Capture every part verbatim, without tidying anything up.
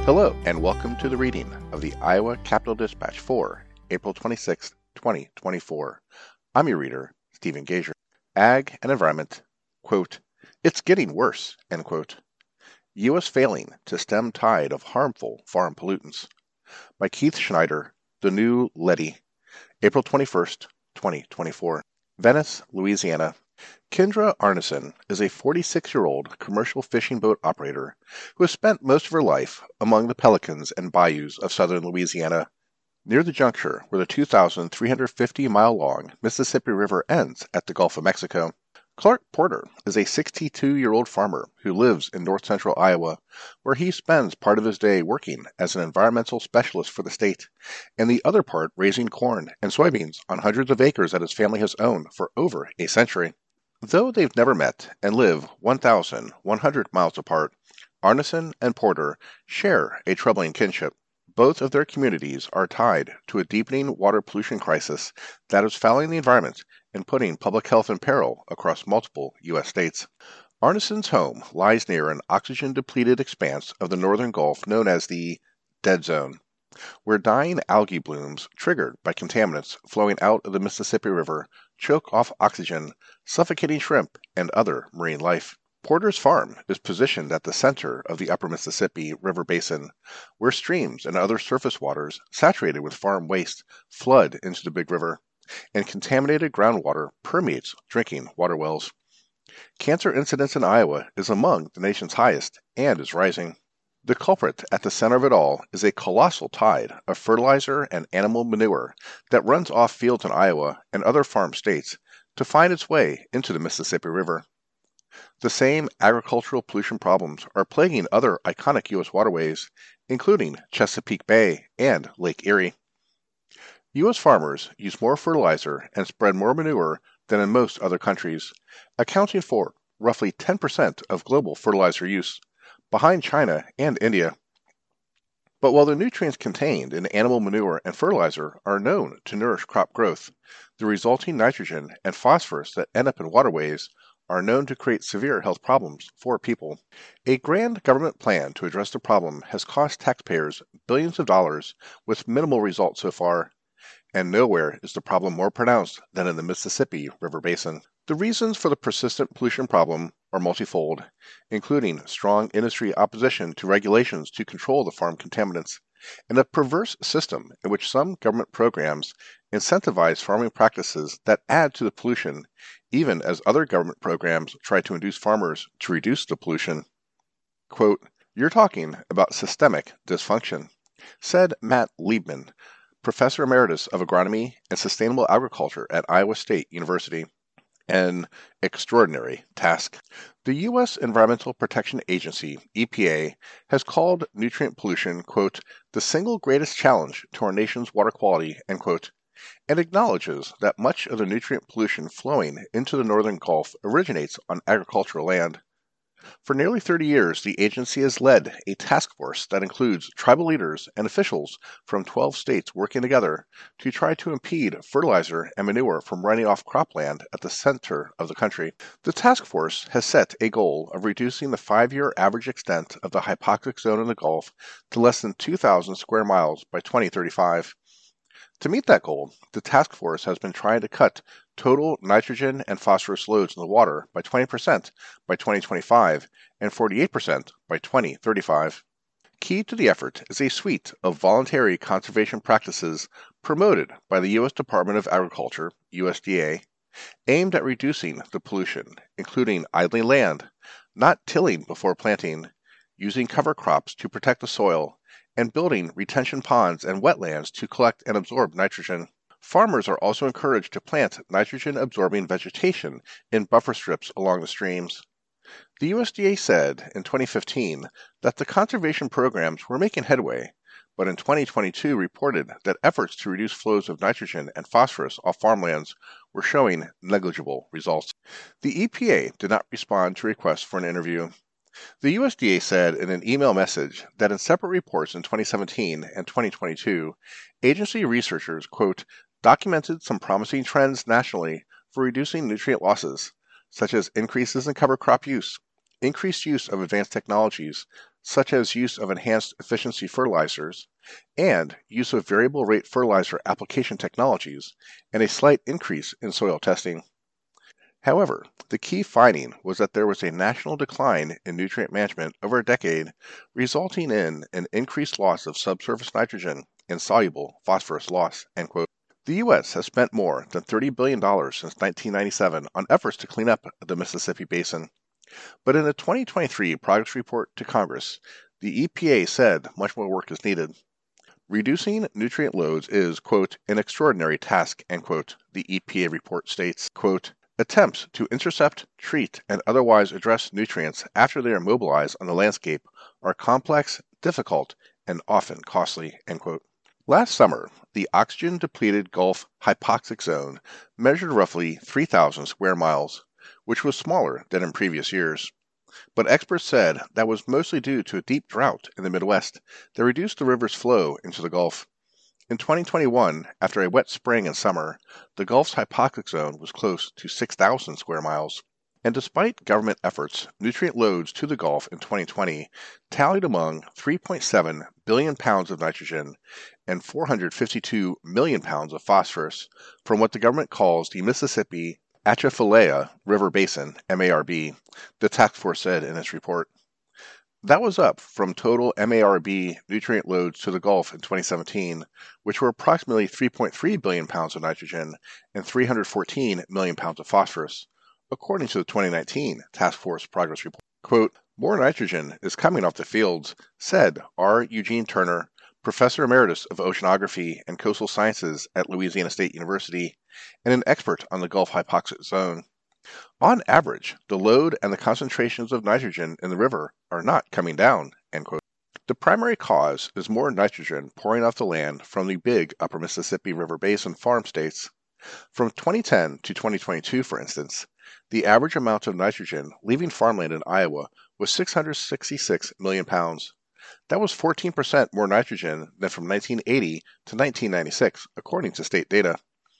Hello, and welcome to the reading of the Iowa Capitol Dispatch for April twenty-sixth, twenty twenty-four. I'm your reader, Stephen Gager. Ag and Environment, quote, "It's getting worse," end quote. U S failing to stem tide of harmful farm pollutants. By Keith Schneider, The New Letty, April twenty-first, twenty twenty-four. Venice, Louisiana. Kendra Arneson is a forty-six-year-old commercial fishing boat operator who has spent most of her life among the pelicans and bayous of southern Louisiana, near the juncture where the two thousand three hundred fifty mile long Mississippi River ends at the Gulf of Mexico. Clark Porter is a sixty-two-year-old farmer who lives in north-central Iowa, where he spends part of his day working as an environmental specialist for the state, and the other part raising corn and soybeans on hundreds of acres that his family has owned for over a century. Though they've never met and live one thousand one hundred miles apart, Arneson and Porter share a troubling kinship. Both of their communities are tied to a deepening water pollution crisis that is fouling the environment and putting public health in peril across multiple U S states. Arneson's home lies near an oxygen-depleted expanse of the northern Gulf known as the Dead Zone, where dying algae blooms triggered by contaminants flowing out of the Mississippi River choke off oxygen, suffocating shrimp and other marine life. Porter's farm is positioned at the center of the upper Mississippi River basin, where streams and other surface waters saturated with farm waste flood into the Big River, and contaminated groundwater permeates drinking water wells. Cancer incidence in Iowa is among the nation's highest and is rising. The culprit at the center of it all is a colossal tide of fertilizer and animal manure that runs off fields in Iowa and other farm states to find its way into the Mississippi River. The same agricultural pollution problems are plaguing other iconic U S waterways, including Chesapeake Bay and Lake Erie. U S farmers use more fertilizer and spread more manure than in most other countries, accounting for roughly ten percent of global fertilizer use, behind China and India. But while the nutrients contained in animal manure and fertilizer are known to nourish crop growth, the resulting nitrogen and phosphorus that end up in waterways are known to create severe health problems for people. A grand government plan to address the problem has cost taxpayers billions of dollars with minimal results so far, and nowhere is the problem more pronounced than in the Mississippi River basin. The reasons for the persistent pollution problem are multifold, including strong industry opposition to regulations to control the farm contaminants, and a perverse system in which some government programs incentivize farming practices that add to the pollution, even as other government programs try to induce farmers to reduce the pollution. Quote, "You're talking about systemic dysfunction," said Matt Liebman, Professor Emeritus of Agronomy and Sustainable Agriculture at Iowa State University. An extraordinary task. The U S Environmental Protection Agency, E P A, has called nutrient pollution, quote, "the single greatest challenge to our nation's water quality," end quote, and acknowledges that much of the nutrient pollution flowing into the northern Gulf originates on agricultural land. For nearly thirty years, the agency has led a task force that includes tribal leaders and officials from twelve states working together to try to impede fertilizer and manure from running off cropland at the center of the country. The task force has set a goal of reducing the five-year average extent of the hypoxic zone in the Gulf to less than two thousand square miles by twenty thirty-five. To meet that goal, the task force has been trying to cut total nitrogen and phosphorus loads in the water by twenty percent by twenty twenty-five and forty-eight percent by twenty thirty-five. Key to the effort is a suite of voluntary conservation practices promoted by the U S Department of Agriculture, U S D A, aimed at reducing the pollution, including idling land, not tilling before planting, using cover crops to protect the soil, and building retention ponds and wetlands to collect and absorb nitrogen. Farmers are also encouraged to plant nitrogen-absorbing vegetation in buffer strips along the streams. The U S D A said in twenty fifteen that the conservation programs were making headway, but in twenty twenty-two reported that efforts to reduce flows of nitrogen and phosphorus off farmlands were showing negligible results. The E P A did not respond to requests for an interview. The U S D A said in an email message that in separate reports in twenty seventeen and twenty twenty-two, agency researchers, quote, documented some promising trends nationally for reducing nutrient losses, such as increases in cover crop use, increased use of advanced technologies, such as use of enhanced efficiency fertilizers and use of variable rate fertilizer application technologies, and a slight increase in soil testing. However, the key finding was that there was a national decline in nutrient management over a decade, resulting in an increased loss of subsurface nitrogen and soluble phosphorus loss. End quote. The U S has spent more than thirty billion dollars since nineteen ninety-seven on efforts to clean up the Mississippi Basin. But in a twenty twenty-three progress report to Congress, the E P A said much more work is needed. Reducing nutrient loads is, quote, an extraordinary task, end quote, the E P A report states, quote, attempts to intercept, treat, and otherwise address nutrients after they are mobilized on the landscape are complex, difficult, and often costly, end quote. Last summer, the oxygen-depleted Gulf hypoxic zone measured roughly three thousand square miles, which was smaller than in previous years. But experts said that was mostly due to a deep drought in the Midwest that reduced the river's flow into the Gulf. In twenty twenty-one, after a wet spring and summer, the Gulf's hypoxic zone was close to six thousand square miles. And despite government efforts, nutrient loads to the Gulf in twenty twenty tallied among three point seven billion pounds of nitrogen and four hundred fifty-two million pounds of phosphorus from what the government calls the Mississippi Atchafalaya River Basin, M A R B, the task force said in its report. That was up from total M A R B nutrient loads to the Gulf in twenty seventeen, which were approximately three point three billion pounds of nitrogen and three hundred fourteen million pounds of phosphorus, according to the twenty nineteen Task Force Progress Report. Quote, more nitrogen is coming off the fields, said R. Eugene Turner, Professor Emeritus of Oceanography and Coastal Sciences at Louisiana State University, and an expert on the Gulf hypoxic zone. On average, the load and the concentrations of nitrogen in the river are not coming down, end quote. The primary cause is more nitrogen pouring off the land from the big upper Mississippi River Basin farm states. From twenty ten to twenty twenty-two, for instance, the average amount of nitrogen leaving farmland in Iowa was six hundred sixty-six million pounds. That was fourteen percent more nitrogen than from nineteen eighty to nineteen ninety-six, according to state data.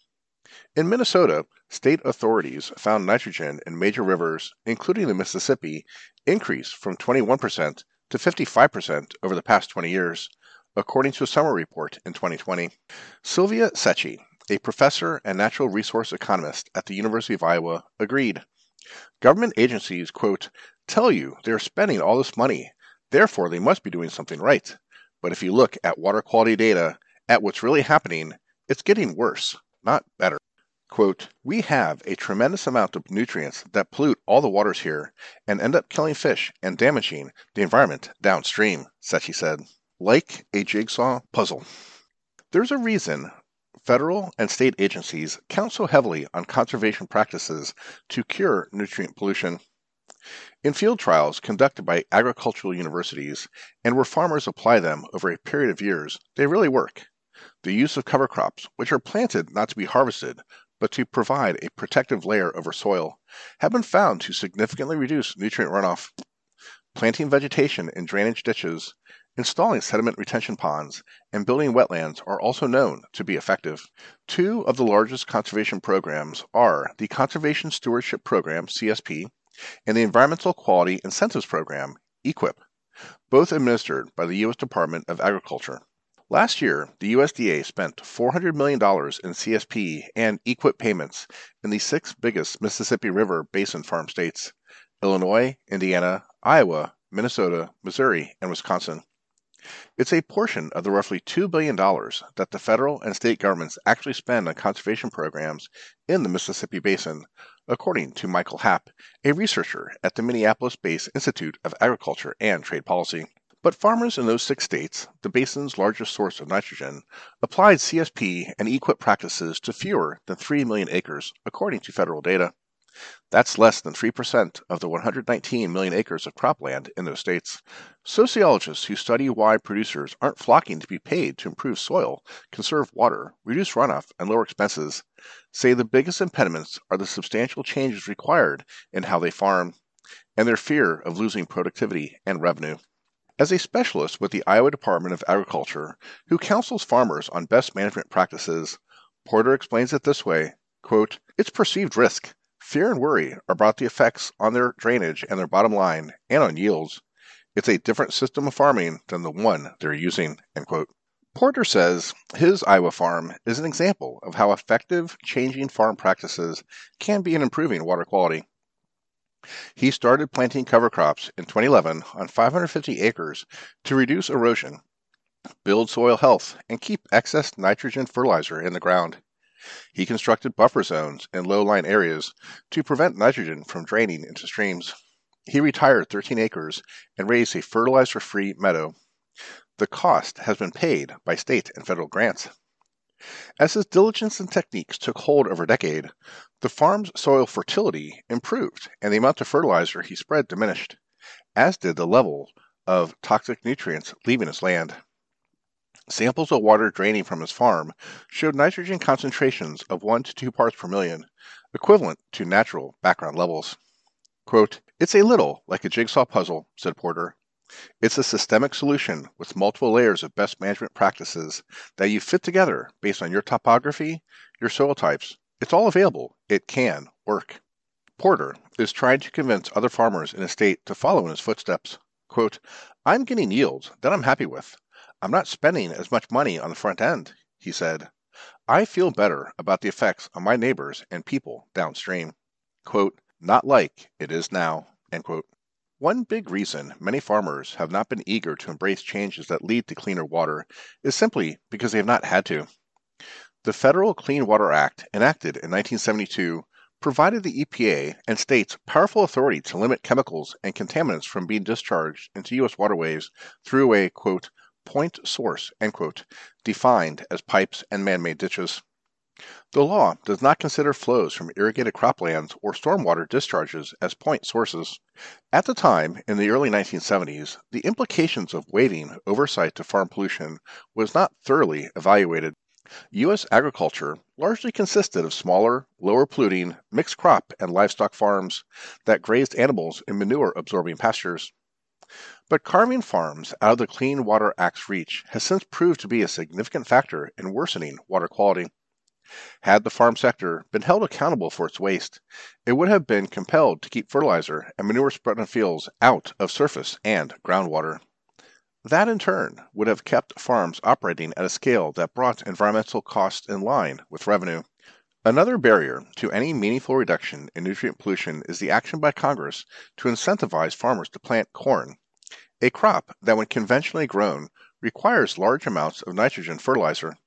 In Minnesota, state authorities found nitrogen in major rivers, including the Mississippi, increase from twenty-one percent to fifty-five percent over the past twenty years, according to a summer report in twenty twenty. Sylvia Secchi, a professor and natural resource economist at the University of Iowa, agreed. Government agencies, quote, tell you they're spending all this money, therefore they must be doing something right. But if you look at water quality data, at what's really happening, it's getting worse, not better. Quote, we have a tremendous amount of nutrients that pollute all the waters here and end up killing fish and damaging the environment downstream, Secchi said. Like a jigsaw puzzle. There's a reason federal and state agencies count so heavily on conservation practices to cure nutrient pollution. In field trials conducted by agricultural universities and where farmers apply them over a period of years, they really work. The use of cover crops, which are planted not to be harvested, but to provide a protective layer over soil, have been found to significantly reduce nutrient runoff. Planting vegetation in drainage ditches, installing sediment retention ponds, and building wetlands are also known to be effective. Two of the largest conservation programs are the Conservation Stewardship Program, C S P, and the Environmental Quality Incentives Program, E Q I P, both administered by the U S Department of Agriculture. Last year, the U S D A spent four hundred million dollars in C S P and E Q I P payments in the six biggest Mississippi River Basin farm states, Illinois, Indiana, Iowa, Minnesota, Missouri, and Wisconsin. It's a portion of the roughly two billion dollars that the federal and state governments actually spend on conservation programs in the Mississippi Basin, according to Michael Happ, a researcher at the Minneapolis-based Institute of Agriculture and Trade Policy. But farmers in those six states, the basin's largest source of nitrogen, applied C S P and E Q I P practices to fewer than three million acres, according to federal data. That's less than three percent of the one hundred nineteen million acres of cropland in those states. Sociologists who study why producers aren't flocking to be paid to improve soil, conserve water, reduce runoff, and lower expenses say the biggest impediments are the substantial changes required in how they farm and their fear of losing productivity and revenue. As a specialist with the Iowa Department of Agriculture who counsels farmers on best management practices, Porter explains it this way, quote, it's perceived risk. Fear and worry about the effects on their drainage and their bottom line and on yields. It's a different system of farming than the one they're using, end quote. Porter says his Iowa farm is an example of how effective changing farm practices can be in improving water quality. He started planting cover crops in twenty eleven on five hundred fifty acres to reduce erosion, build soil health, and keep excess nitrogen fertilizer in the ground. He constructed buffer zones in low-lying areas to prevent nitrogen from draining into streams. He retired thirteen acres and raised a fertilizer-free meadow. The cost has been paid by state and federal grants. As his diligence and techniques took hold over a decade, the farm's soil fertility improved and the amount of fertilizer he spread diminished, as did the level of toxic nutrients leaving his land. Samples of water draining from his farm showed nitrogen concentrations of one to two parts per million, equivalent to natural background levels. Quote, "It's a little like a jigsaw puzzle," said Porter. "It's a systemic solution with multiple layers of best management practices that you fit together based on your topography, your soil types. It's all available. It can work." Porter is trying to convince other farmers in his state to follow in his footsteps. Quote, "I'm getting yields that I'm happy with. I'm not spending as much money on the front end," he said. "I feel better about the effects on my neighbors and people downstream." Quote, "Not like it is now," end quote. One big reason many farmers have not been eager to embrace changes that lead to cleaner water is simply because they have not had to. The Federal Clean Water Act, enacted in nineteen seventy-two, provided the E P A and states powerful authority to limit chemicals and contaminants from being discharged into U S waterways through a, quote, point source, end quote, defined as pipes and man-made ditches. The law does not consider flows from irrigated croplands or stormwater discharges as point sources. At the time, in the early nineteen seventies, the implications of waiving oversight to farm pollution was not thoroughly evaluated. U S agriculture largely consisted of smaller, lower polluting, mixed crop and livestock farms that grazed animals in manure-absorbing pastures. But carving farms out of the Clean Water Act's reach has since proved to be a significant factor in worsening water quality. Had the farm sector been held accountable for its waste, it would have been compelled to keep fertilizer and manure spread on fields out of surface and groundwater. That, in turn, would have kept farms operating at a scale that brought environmental costs in line with revenue. Another barrier to any meaningful reduction in nutrient pollution is the action by Congress to incentivize farmers to plant corn, a crop that, when conventionally grown, requires large amounts of nitrogen fertilizer.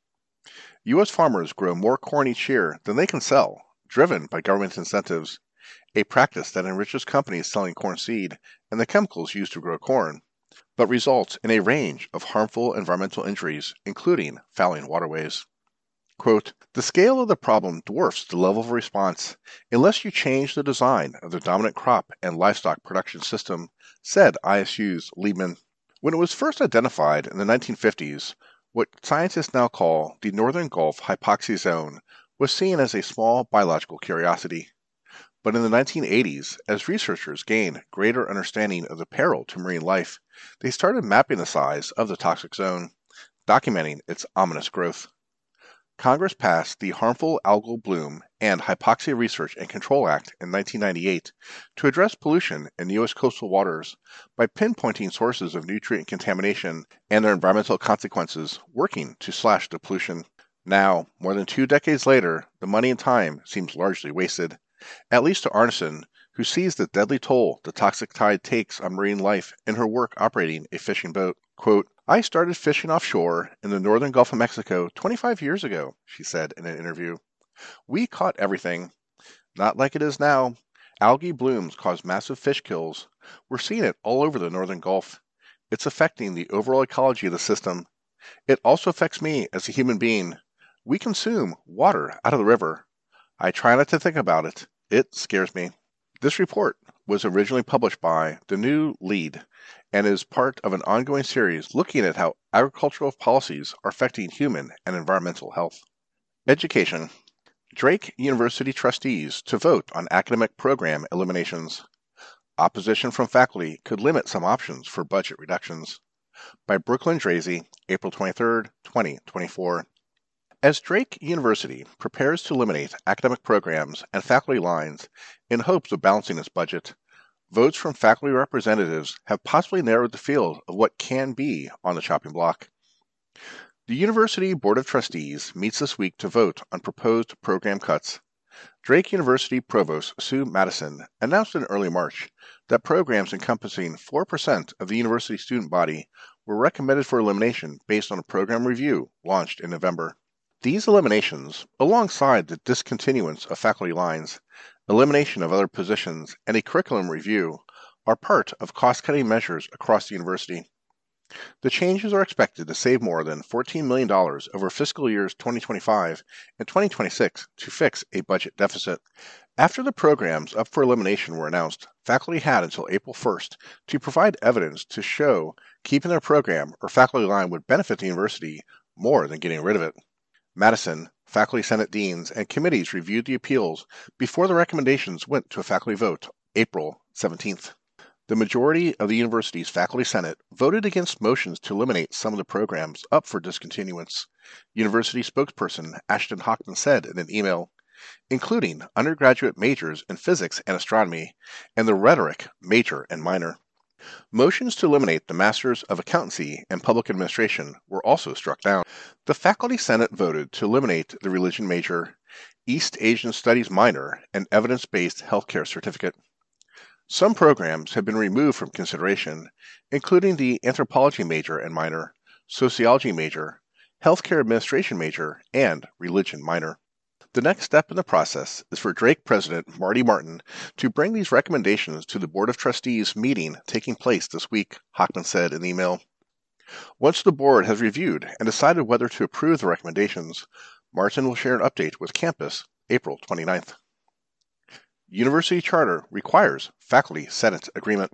U S farmers grow more corn each year than they can sell, driven by government incentives, a practice that enriches companies selling corn seed and the chemicals used to grow corn, but results in a range of harmful environmental injuries, including fouling waterways. Quote, "The scale of the problem dwarfs the level of response unless you change the design of the dominant crop and livestock production system," said I S U's Liebman. When it was first identified in the nineteen fifties, what scientists now call the Northern Gulf Hypoxia Zone was seen as a small biological curiosity. But in the nineteen eighties, as researchers gained greater understanding of the peril to marine life, they started mapping the size of the toxic zone, documenting its ominous growth. Congress passed the Harmful Algal Bloom and Hypoxia Research and Control Act in nineteen ninety-eight to address pollution in U S coastal waters by pinpointing sources of nutrient contamination and their environmental consequences, working to slash the pollution. Now, more than two decades later, the money and time seems largely wasted, at least to Arneson, who sees the deadly toll the toxic tide takes on marine life in her work operating a fishing boat. Quote, "I started fishing offshore in the northern Gulf of Mexico twenty-five years ago," she said in an interview. "We caught everything. Not like it is now. Algae blooms cause massive fish kills. We're seeing it all over the northern Gulf. It's affecting the overall ecology of the system. It also affects me as a human being. We consume water out of the river. I try not to think about it. It scares me." This report was originally published by The New Lead and is part of an ongoing series looking at how agricultural policies are affecting human and environmental health. Education. Drake University trustees to vote on academic program eliminations. Opposition from faculty could limit some options for budget reductions. By Brooklyn Drazy, April twenty-third, twenty twenty-four. As Drake University prepares to eliminate academic programs and faculty lines in hopes of balancing its budget, votes from faculty representatives have possibly narrowed the field of what can be on the chopping block. The University Board of Trustees meets this week to vote on proposed program cuts. Drake University Provost Sue Madison announced in early March that programs encompassing four percent of the university student body were recommended for elimination based on a program review launched in November. These eliminations, alongside the discontinuance of faculty lines, elimination of other positions, and a curriculum review, are part of cost-cutting measures across the university. The changes are expected to save more than fourteen million dollars over fiscal years twenty twenty-five and twenty twenty-six to fix a budget deficit. After the programs up for elimination were announced, faculty had until April first to provide evidence to show keeping their program or faculty line would benefit the university more than getting rid of it. Madison, faculty senate deans, and committees reviewed the appeals before the recommendations went to a faculty vote April seventeenth. The majority of the university's faculty senate voted against motions to eliminate some of the programs up for discontinuance, university spokesperson Ashton Hochman said in an email, including undergraduate majors in physics and astronomy and the rhetoric major and minor. Motions to eliminate the Masters of Accountancy and Public Administration were also struck down. The Faculty Senate voted to eliminate the Religion Major, East Asian Studies Minor, and Evidence-Based Healthcare Certificate. Some programs have been removed from consideration, including the Anthropology Major and Minor, Sociology Major, Healthcare Administration Major, and Religion Minor. The next step in the process is for Drake President Marty Martin to bring these recommendations to the Board of Trustees meeting taking place this week, Hochman said in the email. Once the board has reviewed and decided whether to approve the recommendations, Martin will share an update with campus April twenty-ninth. University Charter requires Faculty Senate agreement.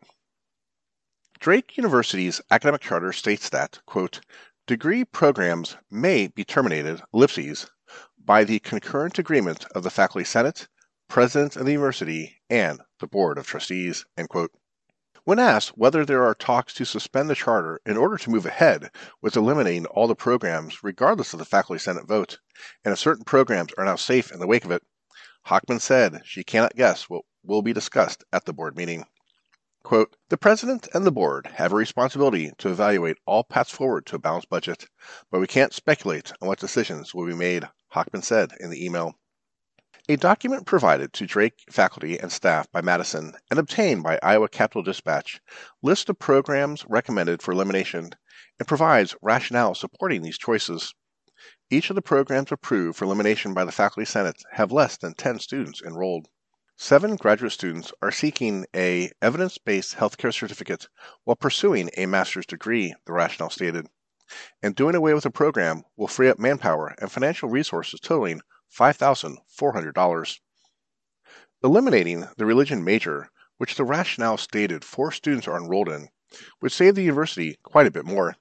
Drake University's academic charter states that, quote, degree programs may be terminated, ellipses, by the concurrent agreement of the Faculty Senate, President of the University, and the Board of Trustees, end quote. When asked whether there are talks to suspend the charter in order to move ahead with eliminating all the programs regardless of the Faculty Senate vote, and if certain programs are now safe in the wake of it, Hochman said she cannot guess what will be discussed at the board meeting. Quote, the President and the Board have a responsibility to evaluate all paths forward to a balanced budget, but we can't speculate on what decisions will be made, Hochman said in the email. A document provided to Drake faculty and staff by Madison and obtained by Iowa Capitol Dispatch lists the programs recommended for elimination and provides rationale supporting these choices. Each of the programs approved for elimination by the Faculty Senate have less than ten students enrolled. Seven graduate students are seeking a evidence-based healthcare certificate while pursuing a master's degree, the rationale stated. And doing away with the program will free up manpower and financial resources totaling five thousand four hundred dollars. Eliminating the religion major, which the rationale stated four students are enrolled in, would save the university quite a bit more.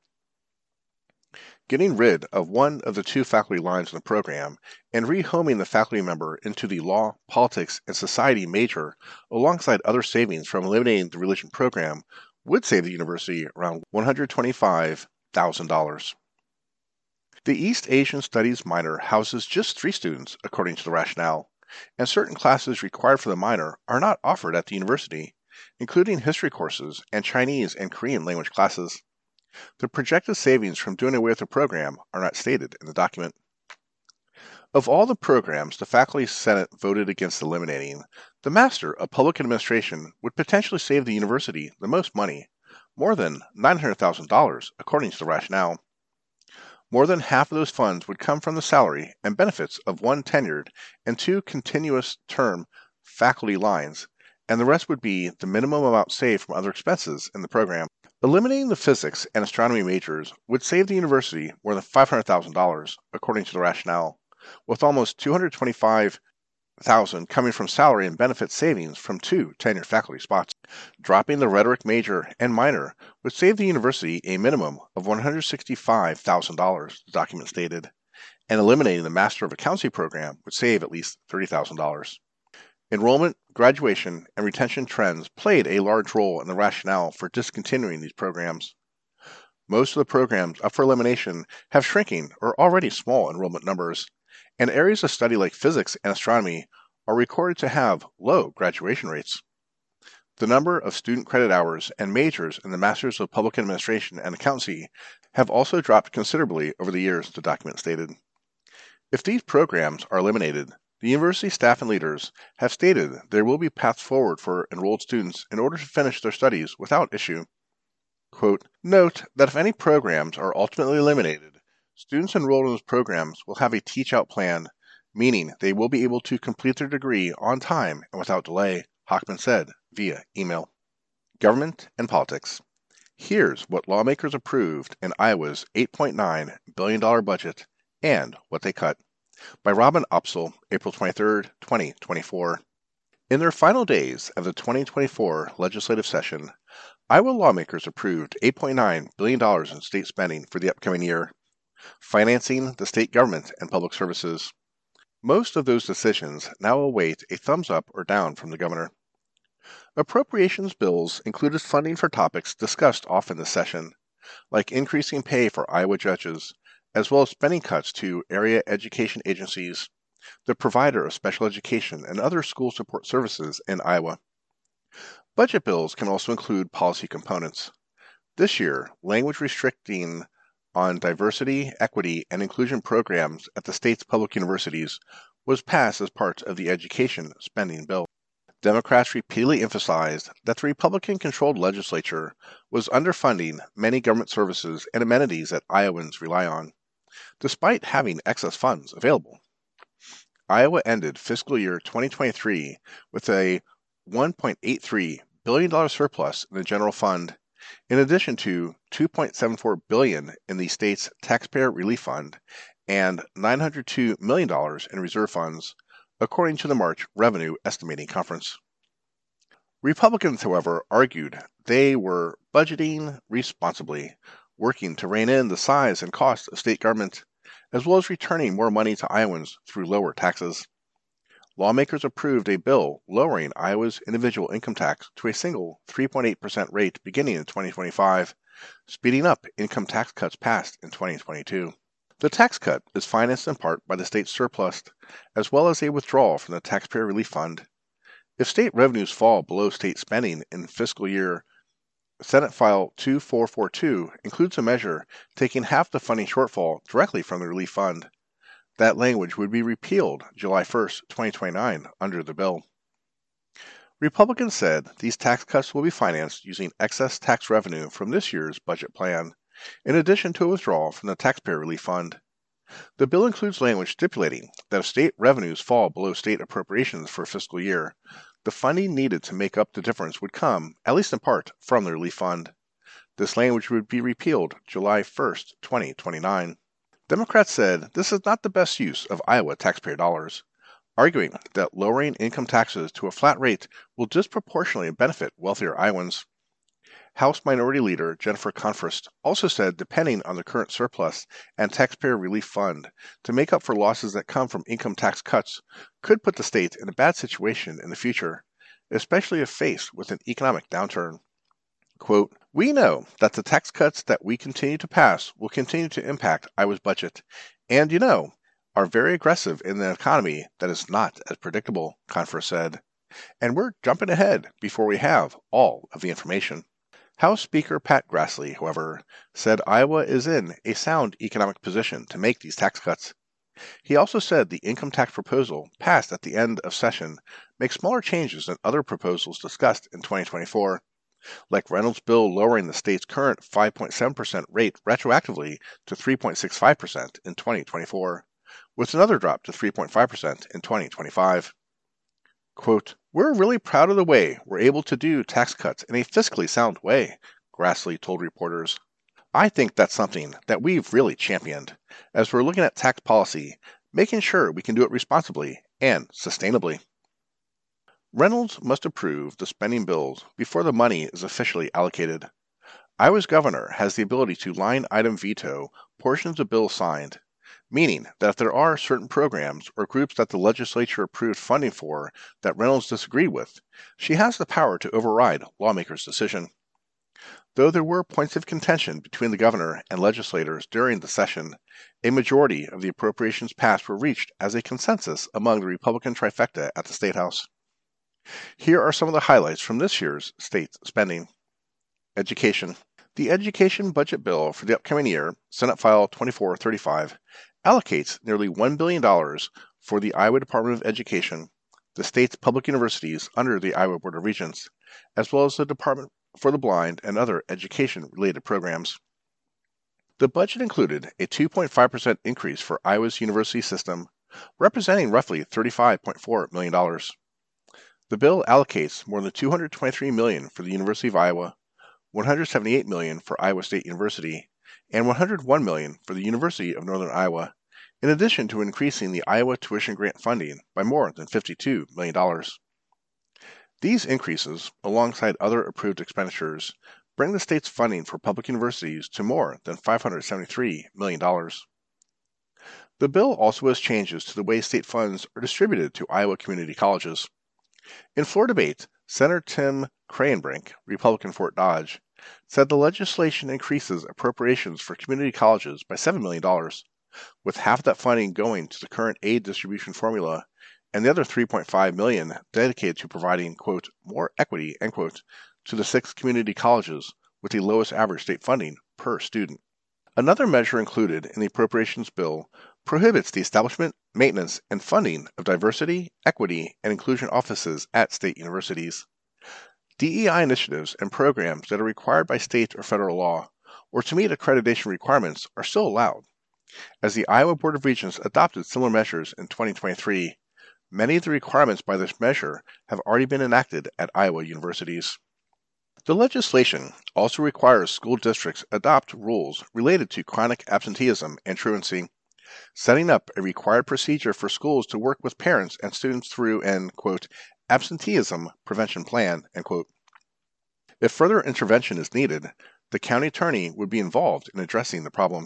Getting rid of one of the two faculty lines in the program and rehoming the faculty member into the law, politics, and society major alongside other savings from eliminating the religion program would save the university around one hundred twenty-five thousand dollars. The East Asian Studies minor houses just three students, according to the rationale, and certain classes required for the minor are not offered at the university, including history courses and Chinese and Korean language classes. The projected savings from doing away with the program are not stated in the document. Of all the programs the Faculty Senate voted against eliminating, the Master of Public Administration would potentially save the university the most money, more than nine hundred thousand dollars, according to the rationale. More than half of those funds would come from the salary and benefits of one tenured and two continuous term faculty lines, and the rest would be the minimum amount saved from other expenses in the program. Eliminating the physics and astronomy majors would save the university more than five hundred thousand dollars, according to the rationale, with almost two hundred twenty-five thousand dollars coming from salary and benefit savings from two tenured faculty spots. Dropping the rhetoric major and minor would save the university a minimum of one hundred sixty-five thousand dollars, the document stated, and eliminating the Master of Accountancy program would save at least thirty thousand dollars. Enrollment, graduation, and retention trends played a large role in the rationale for discontinuing these programs. Most of the programs up for elimination have shrinking or already small enrollment numbers, and areas of study like physics and astronomy are recorded to have low graduation rates. The number of student credit hours and majors in the Masters of Public Administration and Accountancy have also dropped considerably over the years, the document stated. If these programs are eliminated, the university staff and leaders have stated there will be paths forward for enrolled students in order to finish their studies without issue. Quote, note that if any programs are ultimately eliminated, students enrolled in those programs will have a teach-out plan, meaning they will be able to complete their degree on time and without delay, Hochman said via email. Government and politics. Here's what lawmakers approved in Iowa's eight point nine billion dollars budget and what they cut. By Robin Opsel, April twenty-third, twenty twenty-four. In their final days of the twenty twenty-four legislative session, Iowa lawmakers approved eight point nine billion dollars in state spending for the upcoming year, financing the state government and public services. Most of those decisions now await a thumbs up or down from the governor. Appropriations bills included funding for topics discussed often this session, like increasing pay for Iowa judges, as well as spending cuts to area education agencies, the provider of special education and other school support services in Iowa. Budget bills can also include policy components. This year, language restricting on diversity, equity, and inclusion programs at the state's public universities was passed as part of the education spending bill. Democrats repeatedly emphasized that the Republican-controlled legislature was underfunding many government services and amenities that Iowans rely on, despite having excess funds available. Iowa ended fiscal year twenty twenty-three with a one point eight three billion dollars surplus in the general fund, in addition to two point seven four billion dollars in the state's taxpayer relief fund and nine hundred two million dollars in reserve funds, according to the March Revenue Estimating Conference. Republicans, however, argued they were budgeting responsibly, working to rein in the size and cost of state government, as well as returning more money to Iowans through lower taxes. Lawmakers approved a bill lowering Iowa's individual income tax to a single three point eight percent rate beginning in twenty twenty-five, speeding up income tax cuts passed in twenty twenty-two. The tax cut is financed in part by the state's surplus, as well as a withdrawal from the Taxpayer Relief Fund. If state revenues fall below state spending in fiscal year, Senate File two four four two includes a measure taking half the funding shortfall directly from the relief fund. That language would be repealed July first, twenty twenty-nine, under the bill. Republicans said these tax cuts will be financed using excess tax revenue from this year's budget plan, in addition to a withdrawal from the Taxpayer Relief Fund. The bill includes language stipulating that if state revenues fall below state appropriations for a fiscal year, the funding needed to make up the difference would come, at least in part, from the relief fund. This language would be repealed July first, twenty twenty-nine. Democrats said this is not the best use of Iowa taxpayer dollars, arguing that lowering income taxes to a flat rate will disproportionately benefit wealthier Iowans. House Minority Leader Jennifer Confrist also said depending on the current surplus and taxpayer relief fund to make up for losses that come from income tax cuts could put the state in a bad situation in the future, especially if faced with an economic downturn. Quote, we know that the tax cuts that we continue to pass will continue to impact Iowa's budget, and, you know, are very aggressive in an economy that is not as predictable, Confrist said. And we're jumping ahead before we have all of the information. House Speaker Pat Grassley, however, said Iowa is in a sound economic position to make these tax cuts. He also said the income tax proposal passed at the end of session makes smaller changes than other proposals discussed in twenty twenty-four, like Reynolds' bill lowering the state's current five point seven percent rate retroactively to three point six five percent in twenty twenty-four, with another drop to three point five percent in twenty twenty-five. Quote, we're really proud of the way we're able to do tax cuts in a fiscally sound way, Grassley told reporters. I think that's something that we've really championed, as we're looking at tax policy, making sure we can do it responsibly and sustainably. Reynolds must approve the spending bills before the money is officially allocated. Iowa's governor has the ability to line item veto portions of bills signed, meaning that if there are certain programs or groups that the legislature approved funding for that Reynolds disagreed with, she has the power to override lawmakers' decision. Though there were points of contention between the governor and legislators during the session, a majority of the appropriations passed were reached as a consensus among the Republican trifecta at the State House. Here are some of the highlights from this year's state spending. Education. The education budget bill for the upcoming year, Senate File twenty-four thirty-five, allocates nearly one billion dollars for the Iowa Department of Education, the state's public universities under the Iowa Board of Regents, as well as the Department for the Blind and other education-related programs. The budget included a two point five percent increase for Iowa's university system, representing roughly thirty-five point four million dollars. The bill allocates more than two hundred twenty-three million dollars for the University of Iowa, one hundred seventy-eight million dollars for Iowa State University, and one hundred one million dollars for the University of Northern Iowa, in addition to increasing the Iowa tuition grant funding by more than fifty-two million dollars. These increases, alongside other approved expenditures, bring the state's funding for public universities to more than five hundred seventy-three million dollars. The bill also has changes to the way state funds are distributed to Iowa community colleges. In floor debate, Senator Tim Krahenbrink, Republican Fort Dodge, said the legislation increases appropriations for community colleges by seven million dollars, with half of that funding going to the current aid distribution formula and the other three point five million dollars dedicated to providing, quote, more equity, end quote, to the six community colleges with the lowest average state funding per student. Another measure included in the appropriations bill prohibits the establishment, maintenance, and funding of diversity, equity, and inclusion offices at state universities. D E I initiatives and programs that are required by state or federal law or to meet accreditation requirements are still allowed. As the Iowa Board of Regents adopted similar measures in twenty twenty-three, many of the requirements by this measure have already been enacted at Iowa universities. The legislation also requires school districts adopt rules related to chronic absenteeism and truancy, setting up a required procedure for schools to work with parents and students through an, quote, absenteeism prevention plan, end quote. If further intervention is needed, the county attorney would be involved in addressing the problem.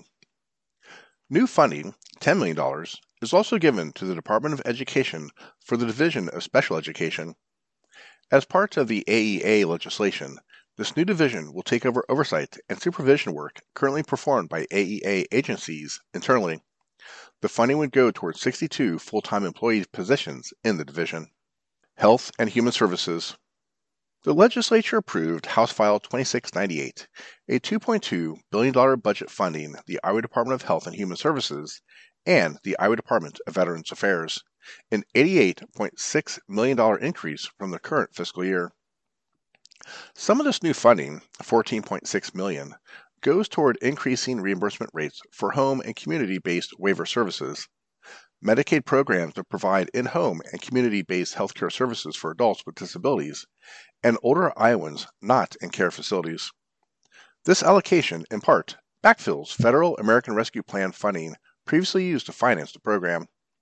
New funding, ten million dollars, is also given to the Department of Education for the Division of Special Education. As part of the A E A legislation, this new division will take over oversight and supervision work currently performed by A E A agencies internally. The funding would go towards sixty-two full-time employee positions in the division. Health and Human Services. The legislature approved House File twenty-six ninety-eight, a two point two billion dollars budget funding the Iowa Department of Health and Human Services and the Iowa Department of Veterans Affairs, an eighty-eight point six million dollars increase from the current fiscal year. Some of this new funding, fourteen point six million dollars, goes toward increasing reimbursement rates for home and community-based waiver services, Medicaid programs that provide in-home and community-based healthcare services for adults with disabilities, and older Iowans not in care facilities. This allocation, in part, backfills federal American Rescue Plan funding previously used to finance the program.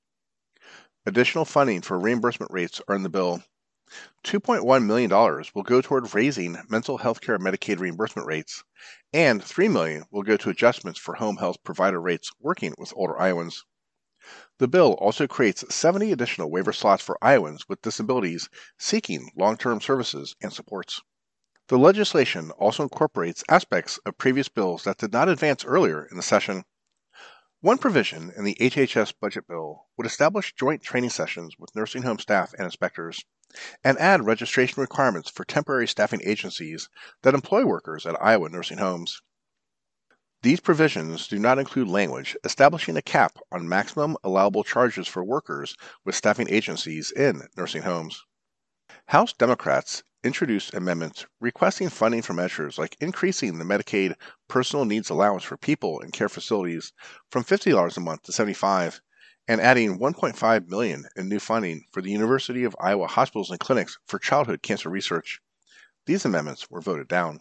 Additional funding for reimbursement rates are in the bill. two point one million dollars will go toward raising mental health care Medicaid reimbursement rates, and three million dollars will go to adjustments for home health provider rates working with older Iowans. The bill also creates seventy additional waiver slots for Iowans with disabilities seeking long-term services and supports. The legislation also incorporates aspects of previous bills that did not advance earlier in the session. One provision in the H H S budget bill would establish joint training sessions with nursing home staff and inspectors, and add registration requirements for temporary staffing agencies that employ workers at Iowa nursing homes. These provisions do not include language establishing a cap on maximum allowable charges for workers with staffing agencies in nursing homes. House Democrats introduced amendments requesting funding for measures like increasing the Medicaid personal needs allowance for people in care facilities from fifty dollars a month to seventy-five dollars, and adding one point five million dollars in new funding for the University of Iowa hospitals and clinics for childhood cancer research. These amendments were voted down.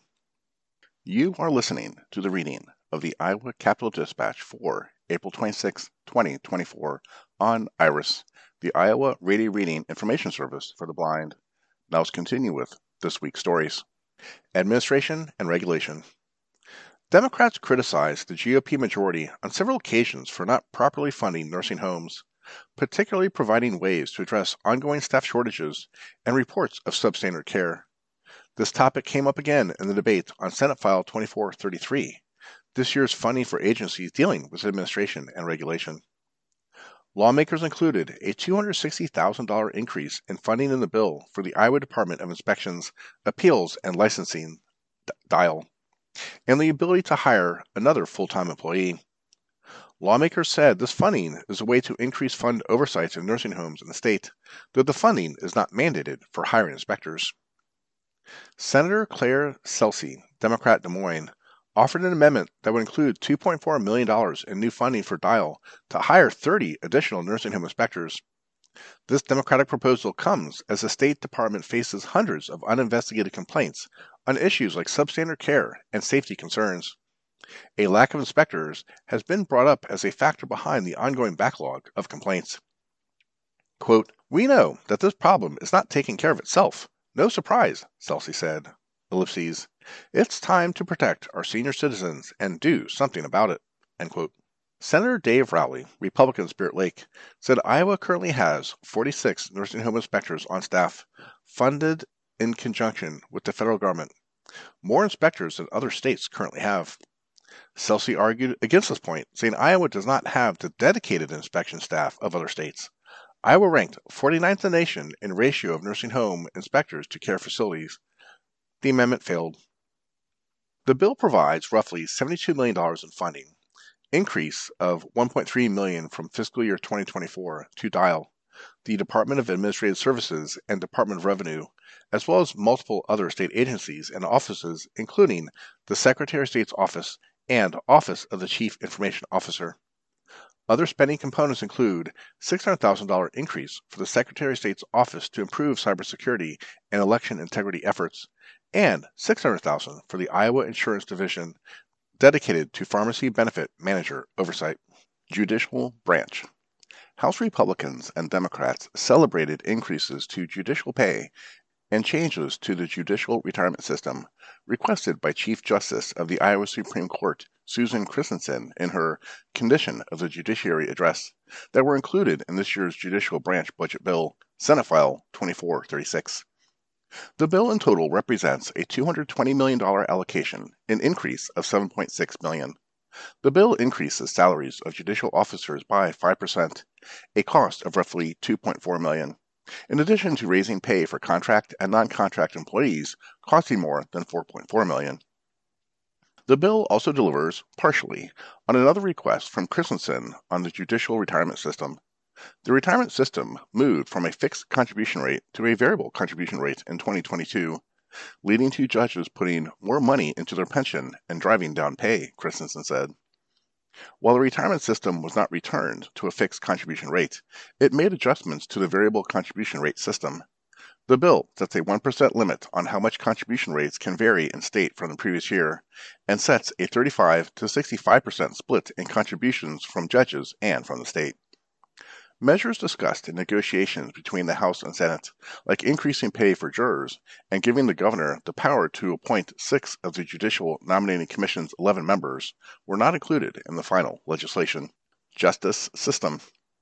You are listening to the reading of the Iowa Capitol Dispatch for April twenty-sixth, twenty twenty-four on IRIS, the Iowa Radio Reading Information Service for the Blind. Now let's continue with this week's stories. Administration and regulation. Democrats criticized the G O P majority on several occasions for not properly funding nursing homes, particularly providing ways to address ongoing staff shortages and reports of substandard care. This topic came up again in the debate on Senate File twenty-four thirty-three, this year's funding for agencies dealing with administration and regulation. Lawmakers included a two hundred sixty thousand dollars increase in funding in the bill for the Iowa Department of Inspections, Appeals, and Licensing, D I L, and the ability to hire another full-time employee. Lawmakers said this funding is a way to increase fund oversights in nursing homes in the state, though the funding is not mandated for hiring inspectors. Senator Claire Celsi, Democrat Des Moines, offered an amendment that would include two point four million dollars in new funding for D I L to hire thirty additional nursing home inspectors. This Democratic proposal comes as the State Department faces hundreds of uninvestigated complaints on issues like substandard care and safety concerns. A lack of inspectors has been brought up as a factor behind the ongoing backlog of complaints. Quote, "We know that this problem is not taking care of itself. No surprise," Celsi said. Ellipses. "It's time to protect our senior citizens and do something about it." End quote. Senator Dave Rowley, Republican Spirit Lake, said Iowa currently has forty-six nursing home inspectors on staff, funded in conjunction with the federal government, more inspectors than other states currently have. Celsi argued against this point, saying Iowa does not have the dedicated inspection staff of other states. Iowa ranked forty-ninth in the nation in ratio of nursing home inspectors to care facilities. The amendment failed. The bill provides roughly seventy-two million dollars in funding, increase of one point three million dollars from fiscal year twenty twenty-four to D I L, the Department of Administrative Services and Department of Revenue, as well as multiple other state agencies and offices, including the Secretary of State's office and Office of the Chief Information Officer. Other spending components include six hundred thousand dollars increase for the Secretary of State's office to improve cybersecurity and election integrity efforts, and six hundred thousand dollars for the Iowa Insurance Division dedicated to pharmacy benefit manager oversight. Judicial Branch. House Republicans and Democrats celebrated increases to judicial pay and changes to the judicial retirement system requested by Chief Justice of the Iowa Supreme Court, Susan Christensen, in her Condition of the Judiciary address that were included in this year's Judicial Branch Budget Bill, Senate File twenty-four thirty-six. The bill in total represents a two hundred twenty million dollars allocation, an increase of seven point six million dollars. The bill increases salaries of judicial officers by five percent, a cost of roughly two point four million dollars, in addition to raising pay for contract and non-contract employees costing more than four point four million dollars. The bill also delivers, partially, on another request from Christensen on the judicial retirement system. The retirement system moved from a fixed contribution rate to a variable contribution rate in twenty twenty-two, leading to judges putting more money into their pension and driving down pay, Christensen said. While the retirement system was not returned to a fixed contribution rate, it made adjustments to the variable contribution rate system. The bill sets a one percent limit on how much contribution rates can vary in state from the previous year, and sets a thirty-five to sixty-five percent split in contributions from judges and from the state. Measures discussed in negotiations between the House and Senate, like increasing pay for jurors and giving the governor the power to appoint six of the Judicial Nominating Commission's eleven members, were not included in the final legislation. Justice System.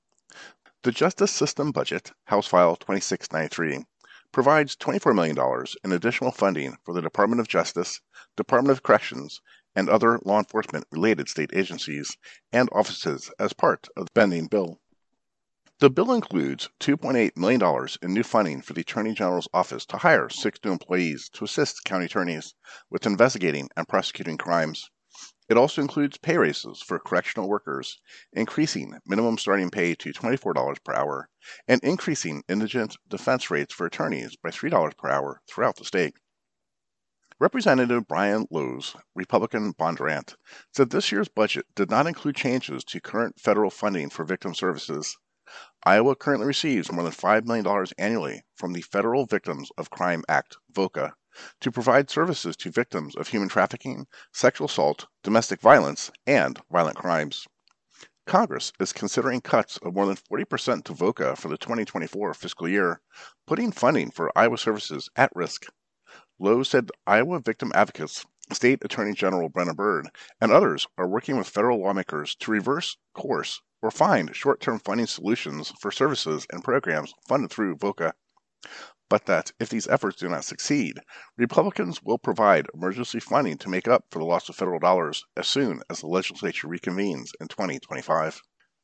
The Justice System Budget, House File twenty-six ninety-three, provides twenty-four million dollars in additional funding for the Department of Justice, Department of Corrections, and other law enforcement-related state agencies and offices as part of the pending bill. The bill includes two point eight million dollars in new funding for the Attorney General's office to hire six new employees to assist county attorneys with investigating and prosecuting crimes. It also includes pay raises for correctional workers, increasing minimum starting pay to twenty-four dollars per hour, and increasing indigent defense rates for attorneys by three dollars per hour throughout the state. Representative Brian Lowes, Republican Bondurant, said this year's budget did not include changes to current federal funding for victim services. Iowa currently receives more than five million dollars annually from the Federal Victims of Crime Act, VOCA, to provide services to victims of human trafficking, sexual assault, domestic violence, and violent crimes. Congress is considering cuts of more than forty percent to VOCA for the twenty twenty-four fiscal year, putting funding for Iowa services at risk. Lowe said Iowa victim advocates, State Attorney General Brenna Bird, and others are working with federal lawmakers to reverse course or find short-term funding solutions for services and programs funded through VOCA. But that if these efforts do not succeed, Republicans will provide emergency funding to make up for the loss of federal dollars as soon as the legislature reconvenes in twenty twenty-five.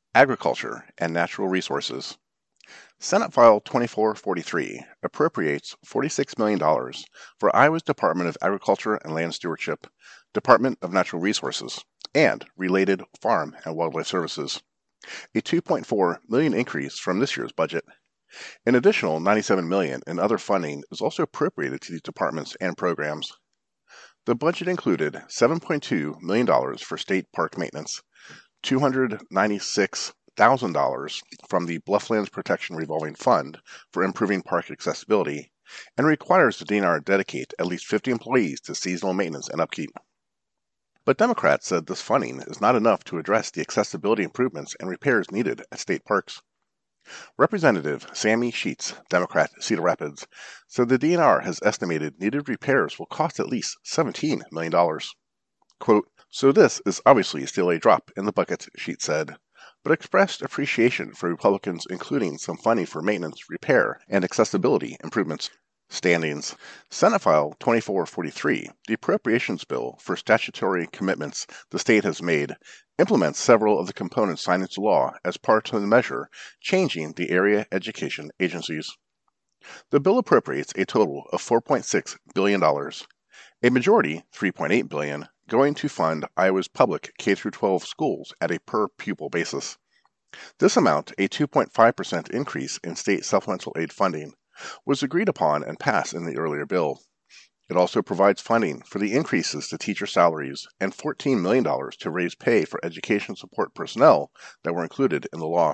Agriculture and Natural Resources. Senate File twenty-four forty-three appropriates forty-six million dollars for Iowa's Department of Agriculture and Land Stewardship, Department of Natural Resources, and related farm and wildlife services, a two point four million dollars increase from this year's budget. An additional ninety-seven million dollars in other funding is also appropriated to these departments and programs. The budget included seven point two million dollars for state park maintenance, two hundred ninety-six thousand dollars from the Blufflands Protection Revolving Fund for improving park accessibility, and requires the D N R dedicate at least fifty employees to seasonal maintenance and upkeep. But Democrats said this funding is not enough to address the accessibility improvements and repairs needed at state parks. Representative Sammy Sheets, Democrat, Cedar Rapids, said the D N R has estimated needed repairs will cost at least seventeen million dollars. Quote, "So this is obviously still a drop in the bucket," Sheets said, but expressed appreciation for Republicans including some funding for maintenance, repair, and accessibility improvements. Standings. Senate File twenty-four forty-three, the appropriations bill for statutory commitments the state has made, implements several of the components signed into law as part of the measure changing the area education agencies. The bill appropriates a total of four point six billion dollars, a majority, three point eight billion dollars, going to fund Iowa's public K through twelve schools at a per-pupil basis. This amount, a two point five percent increase in state supplemental aid funding, was agreed upon and passed in the earlier bill. It also provides funding for the increases to teacher salaries and fourteen million dollars to raise pay for education support personnel that were included in the law.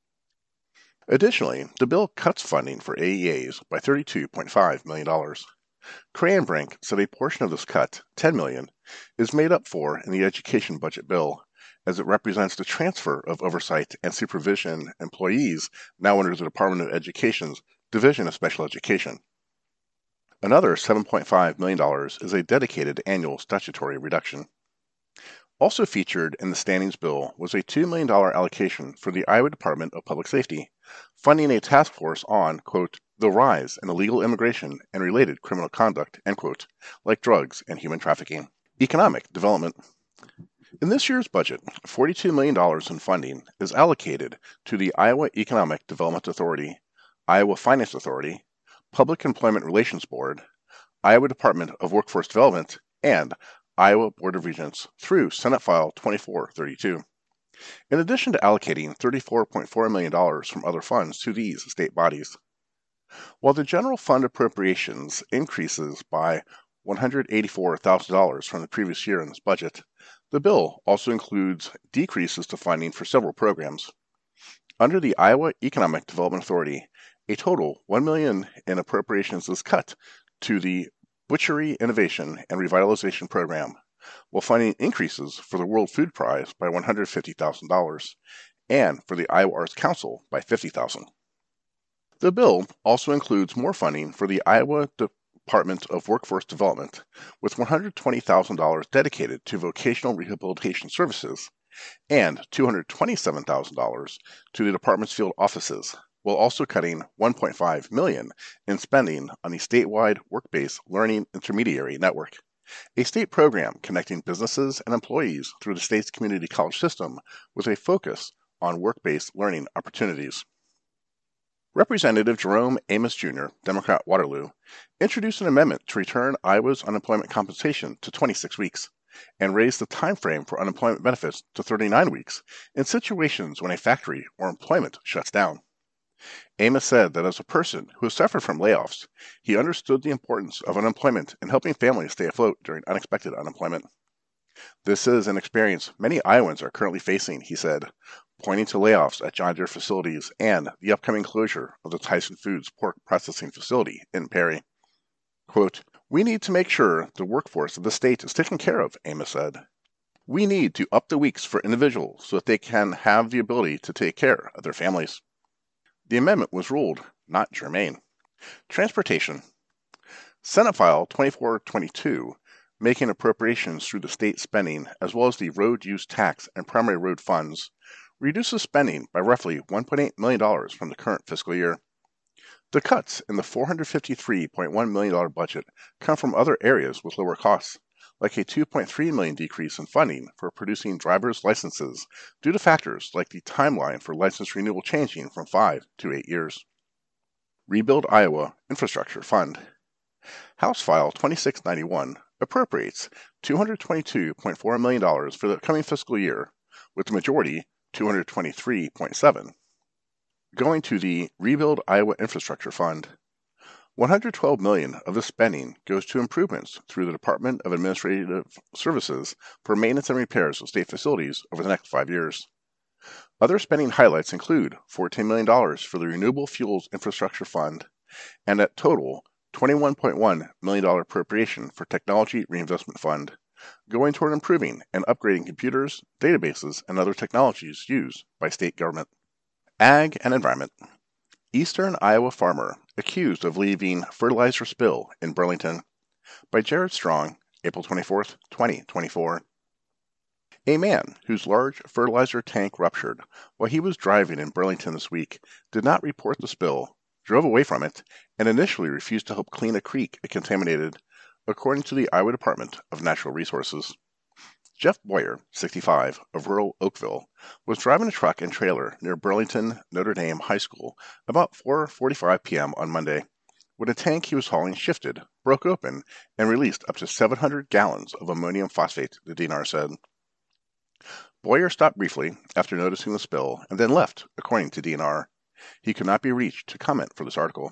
Additionally, the bill cuts funding for A E As by thirty-two point five million dollars. Cranbrink said a portion of this cut, ten million dollars, is made up for in the education budget bill, as it represents the transfer of oversight and supervision employees now under the Department of Education's Division of Special Education. Another seven point five million dollars is a dedicated annual statutory reduction. Also featured in the standings bill was a two million dollars allocation for the Iowa Department of Public Safety, funding a task force on, quote, the rise in illegal immigration and related criminal conduct, end quote, like drugs and human trafficking. Economic development. In this year's budget, forty-two million dollars in funding is allocated to the Iowa Economic Development Authority, Iowa Finance Authority, Public Employment Relations Board, Iowa Department of Workforce Development, and Iowa Board of Regents through Senate File twenty-four thirty-two. In addition to allocating thirty-four point four million dollars from other funds to these state bodies. While the general fund appropriations increases by one hundred eighty-four thousand dollars from the previous year in this budget, the bill also includes decreases to funding for several programs. Under the Iowa Economic Development Authority, a total one million dollars in appropriations is cut to the Butchery Innovation and Revitalization Program, while funding increases for the World Food Prize by one hundred fifty thousand dollars and for the Iowa Arts Council by fifty thousand dollars. The bill also includes more funding for the Iowa Department of Workforce Development, with one hundred twenty thousand dollars dedicated to vocational rehabilitation services and two hundred twenty-seven thousand dollars to the department's field offices, while also cutting one point five million dollars in spending on the statewide Work-Based Learning Intermediary Network, a state program connecting businesses and employees through the state's community college system with a focus on work-based learning opportunities. Representative Jerome Amos Junior, Democrat Waterloo, introduced an amendment to return Iowa's unemployment compensation to twenty-six weeks and raise the time frame for unemployment benefits to thirty-nine weeks in situations when a factory or employment shuts down. Amos said that as a person who has suffered from layoffs, he understood the importance of unemployment in helping families stay afloat during unexpected unemployment. This is an experience many Iowans are currently facing, he said, pointing to layoffs at John Deere facilities and the upcoming closure of the Tyson Foods pork processing facility in Perry. Quote, "We need to make sure the workforce of the state is taken care of," Amos said. "We need to up the weeks for individuals so that they can have the ability to take care of their families." The amendment was ruled not germane. Transportation. Senate File twenty-four twenty-two, making appropriations through the state spending as well as the road use tax and primary road funds, reduces spending by roughly one point eight million dollars from the current fiscal year. The cuts in the four hundred fifty-three point one million dollars budget come from other areas with lower costs, like a two point three million dollars decrease in funding for producing driver's licenses due to factors like the timeline for license renewal changing from five to eight years. Rebuild Iowa Infrastructure Fund. House File twenty-six ninety-one appropriates two hundred twenty-two point four million dollars for the coming fiscal year, with the majority, two hundred twenty-three point seven million dollars, going to the Rebuild Iowa Infrastructure Fund. one hundred twelve million dollars of the spending goes to improvements through the Department of Administrative Services for maintenance and repairs of state facilities over the next five years. Other spending highlights include fourteen million dollars for the Renewable Fuels Infrastructure Fund and a total twenty-one point one million dollars appropriation for Technology Reinvestment Fund, going toward improving and upgrading computers, databases, and other technologies used by state government. Ag and Environment. Eastern Iowa farmer accused of leaving fertilizer spill in Burlington, by Jared Strong, April twenty-fourth, twenty twenty-four. A man whose large fertilizer tank ruptured while he was driving in Burlington this week did not report the spill, drove away from it, and initially refused to help clean a creek it contaminated, according to the Iowa Department of Natural Resources. Jeff Boyer, sixty-five, of rural Oakville, was driving a truck and trailer near Burlington Notre Dame High School about four forty-five p.m. on Monday, when a tank he was hauling shifted, broke open, and released up to seven hundred gallons of ammonium phosphate, the D N R said. Boyer stopped briefly after noticing the spill and then left, according to D N R. He could not be reached to comment for this article.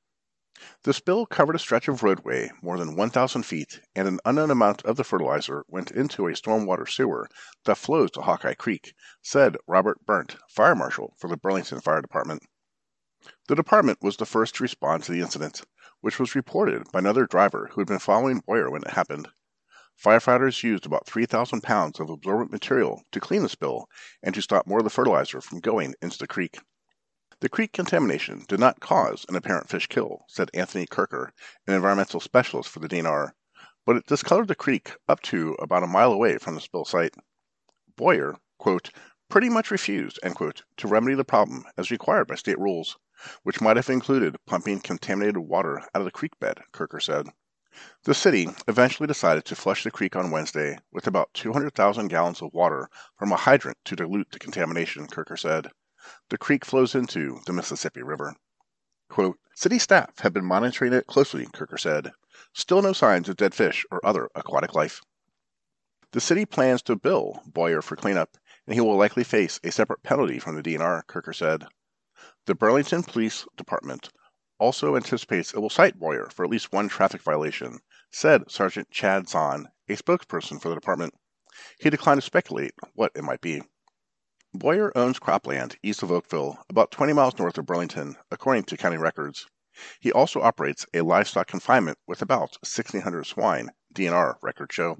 The spill covered a stretch of roadway more than one thousand feet, and an unknown amount of the fertilizer went into a stormwater sewer that flows to Hawkeye Creek, said Robert Burnt, fire marshal for the Burlington Fire Department. The department was the first to respond to the incident, which was reported by another driver who had been following Boyer when it happened. Firefighters used about three thousand pounds of absorbent material to clean the spill and to stop more of the fertilizer from going into the creek. The creek contamination did not cause an apparent fish kill, said Anthony Kirker, an environmental specialist for the D N R, but it discolored the creek up to about a mile away from the spill site. Boyer, quote, pretty much refused, end quote, to remedy the problem as required by state rules, which might have included pumping contaminated water out of the creek bed, Kirker said. The city eventually decided to flush the creek on Wednesday with about two hundred thousand gallons of water from a hydrant to dilute the contamination, Kirker said. The creek flows into the Mississippi River. Quote, city staff have been monitoring it closely, Kirker said. Still no signs of dead fish or other aquatic life. The city plans to bill Boyer for cleanup, and he will likely face a separate penalty from the D N R, Kirker said. The Burlington Police Department also anticipates it will cite Boyer for at least one traffic violation, said Sergeant Chad Zahn, a spokesperson for the department. He declined to speculate what it might be. Boyer owns cropland east of Oakville, about twenty miles north of Burlington, according to county records. He also operates a livestock confinement with about sixteen hundred swine, D N R records show.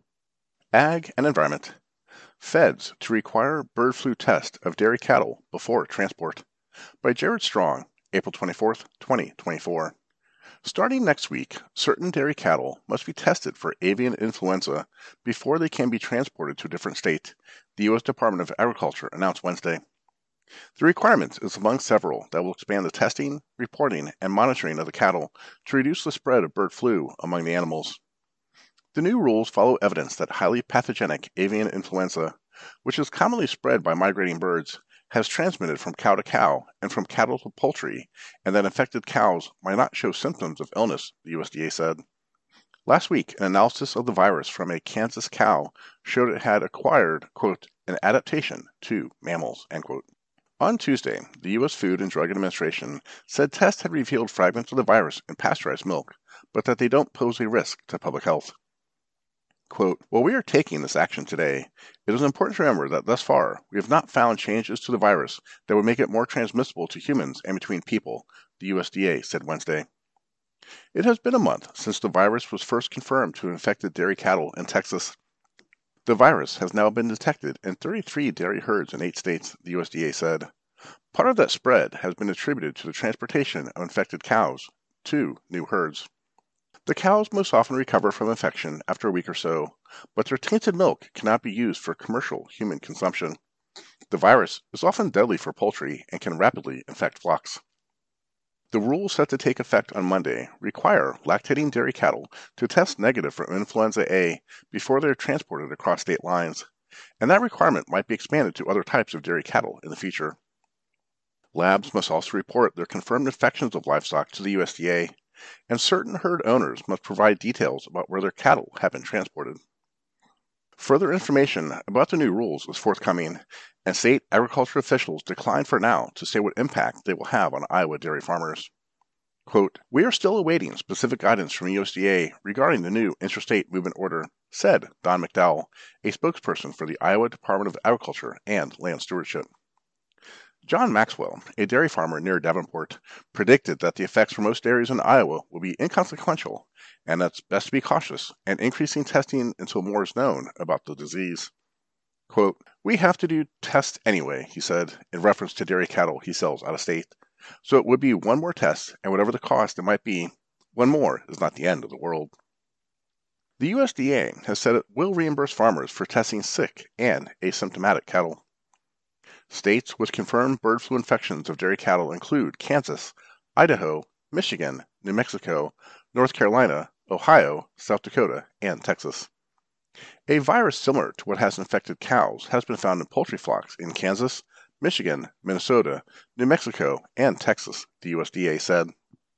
Ag and Environment. Feds to require bird flu test of dairy cattle before transport. By Jared Strong, April twenty-fourth, twenty twenty-four. Starting next week, certain dairy cattle must be tested for avian influenza before they can be transported to a different state, the U S Department of Agriculture announced Wednesday. The requirement is among several that will expand the testing, reporting, and monitoring of the cattle to reduce the spread of bird flu among the animals. The new rules follow evidence that highly pathogenic avian influenza, which is commonly spread by migrating birds, has transmitted from cow to cow and from cattle to poultry, and that infected cows might not show symptoms of illness, the U S D A said. Last week, an analysis of the virus from a Kansas cow showed it had acquired, quote, an adaptation to mammals, end quote. On Tuesday, the U S Food and Drug Administration said tests had revealed fragments of the virus in pasteurized milk, but that they don't pose a risk to public health. Quote, while we are taking this action today, it is important to remember that thus far, we have not found changes to the virus that would make it more transmissible to humans and between people, the U S D A said Wednesday. It has been a month since the virus was first confirmed to have infected dairy cattle in Texas. The virus has now been detected in thirty-three dairy herds in eight states, the U S D A said. Part of that spread has been attributed to the transportation of infected cows to new herds. The cows most often recover from infection after a week or so, but their tainted milk cannot be used for commercial human consumption. The virus is often deadly for poultry and can rapidly infect flocks. The rules set to take effect on Monday require lactating dairy cattle to test negative for influenza A before they are transported across state lines, and that requirement might be expanded to other types of dairy cattle in the future. Labs must also report their confirmed infections of livestock to the U S D A, and certain herd owners must provide details about where their cattle have been transported. Further information about the new rules is forthcoming, and state agriculture officials decline for now to say what impact they will have on Iowa dairy farmers. Quote, "We are still awaiting specific guidance from U S D A regarding the new interstate movement order," said Don McDowell, a spokesperson for the Iowa Department of Agriculture and Land Stewardship. John Maxwell, a dairy farmer near Davenport, predicted that the effects for most dairies in Iowa will be inconsequential, and that it's best to be cautious and increasing testing until more is known about the disease. Quote, "We have to do tests anyway," he said, in reference to dairy cattle he sells out of state. "So it would be one more test, and whatever the cost it might be, one more is not the end of the world." The U S D A has said it will reimburse farmers for testing sick and asymptomatic cattle. States with confirmed bird flu infections of dairy cattle include Kansas, Idaho, Michigan, New Mexico, North Carolina, Ohio, South Dakota, and Texas. A virus similar to what has infected cows has been found in poultry flocks in Kansas, Michigan, Minnesota, New Mexico, and Texas, the U S D A said.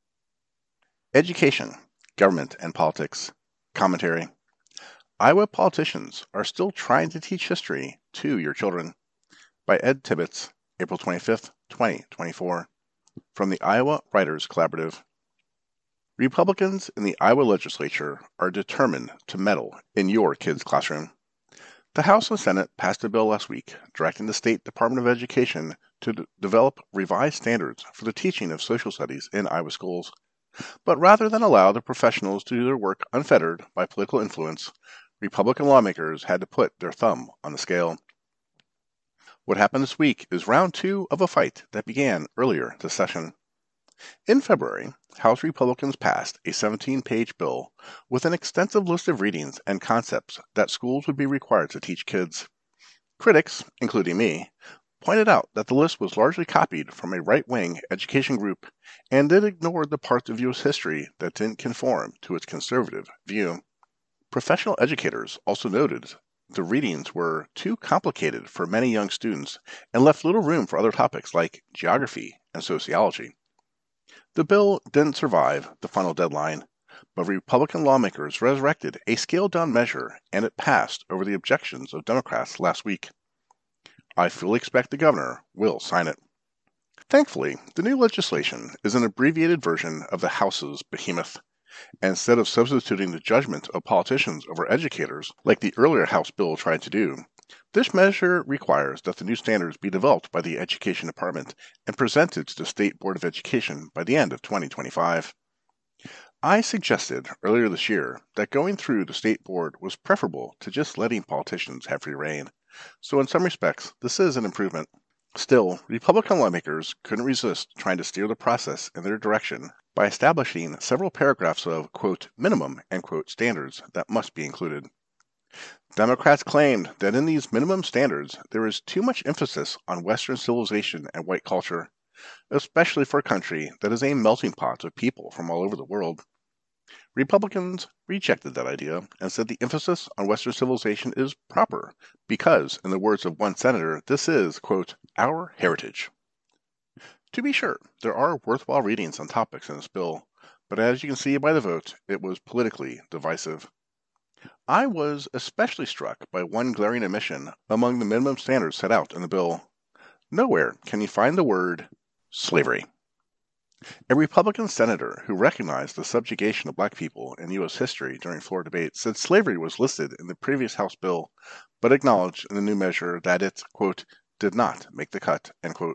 Education, Government, and Politics. Commentary. Iowa politicians are still trying to teach history to your children. By Ed Tibbetts, April twenty-fifth, twenty twenty-four. From the Iowa Writers Collaborative. Republicans in the Iowa legislature are determined to meddle in your kids' classroom. The House and Senate passed a bill last week directing the State Department of Education to d- develop revised standards for the teaching of social studies in Iowa schools. But rather than allow the professionals to do their work unfettered by political influence, Republican lawmakers had to put their thumb on the scale. What happened this week is round two of a fight that began earlier this session. In February, House Republicans passed a seventeen-page bill with an extensive list of readings and concepts that schools would be required to teach kids. Critics, including me, pointed out that the list was largely copied from a right-wing education group and it ignored the parts of U S history that didn't conform to its conservative view. Professional educators also noted the readings were too complicated for many young students and left little room for other topics like geography and sociology. The bill didn't survive the final deadline, but Republican lawmakers resurrected a scaled-down measure and it passed over the objections of Democrats last week. I fully expect the governor will sign it. Thankfully, the new legislation is an abbreviated version of the House's behemoth. Instead of substituting the judgment of politicians over educators, like the earlier House bill tried to do, this measure requires that the new standards be developed by the Education Department and presented to the State Board of Education by the end of twenty twenty-five. I suggested earlier this year that going through the State Board was preferable to just letting politicians have free rein, so in some respects, this is an improvement. Still, Republican lawmakers couldn't resist trying to steer the process in their direction by establishing several paragraphs of, quote, minimum, end quote, standards that must be included. Democrats claimed that in these minimum standards there is too much emphasis on Western civilization and white culture, especially for a country that is a melting pot of people from all over the world. Republicans rejected that idea and said the emphasis on Western civilization is proper because, in the words of one senator, this is, quote, our heritage. To be sure, there are worthwhile readings on topics in this bill, but as you can see by the vote, it was politically divisive. I was especially struck by one glaring omission among the minimum standards set out in the bill. Nowhere can you find the word slavery. A Republican senator who recognized the subjugation of black people in U S history during floor debate said slavery was listed in the previous House bill, but acknowledged in the new measure that it, quote, did not make the cut, end quote.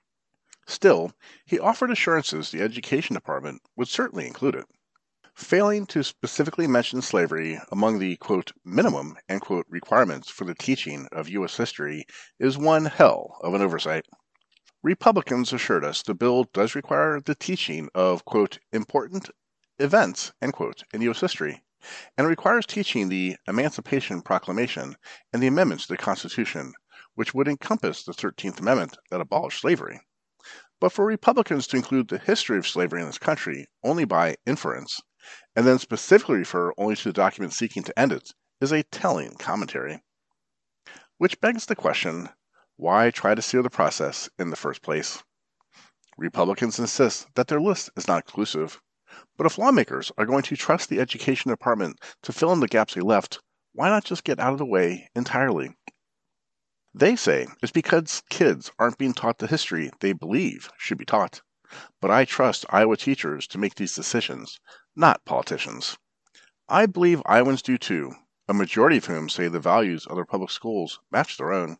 Still, he offered assurances the Education Department would certainly include it. Failing to specifically mention slavery among the, quote, minimum, end quote, requirements for the teaching of U S history is one hell of an oversight. Republicans assured us the bill does require the teaching of, quote, important events, end quote, in U S history, and requires teaching the Emancipation Proclamation and the amendments to the Constitution, which would encompass the thirteenth Amendment that abolished slavery. But for Republicans to include the history of slavery in this country only by inference, and then specifically refer only to the document seeking to end it, is a telling commentary. Which begs the question, why try to steer the process in the first place? Republicans insist that their list is not exclusive, but if lawmakers are going to trust the Education Department to fill in the gaps they left, why not just get out of the way entirely? They say it's because kids aren't being taught the history they believe should be taught. But I trust Iowa teachers to make these decisions, not politicians. I believe Iowans do too, a majority of whom say the values of their public schools match their own.